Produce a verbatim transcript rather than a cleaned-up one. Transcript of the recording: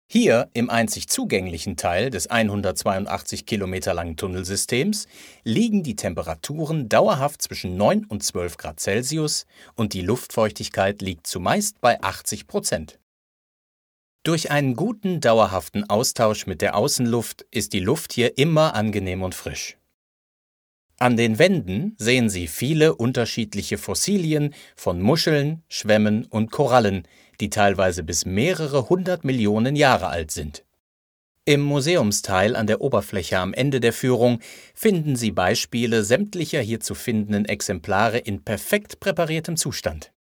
Hier im einzig zugänglichen Teil des hundertzweiundachtzig Kilometer langen Tunnelsystems liegen die Temperaturen dauerhaft zwischen neun und zwölf Grad Celsius und die Luftfeuchtigkeit liegt zumeist bei achtzig Prozent. Durch einen guten, dauerhaften Austausch mit der Außenluft ist die Luft hier immer angenehm und frisch. An den Wänden sehen Sie viele unterschiedliche Fossilien von Muscheln, Schwämmen und Korallen, die teilweise bis mehrere hundert Millionen Jahre alt sind. Im Museumsteil an der Oberfläche am Ende der Führung finden Sie Beispiele sämtlicher hier zu findenden Exemplare in perfekt präpariertem Zustand.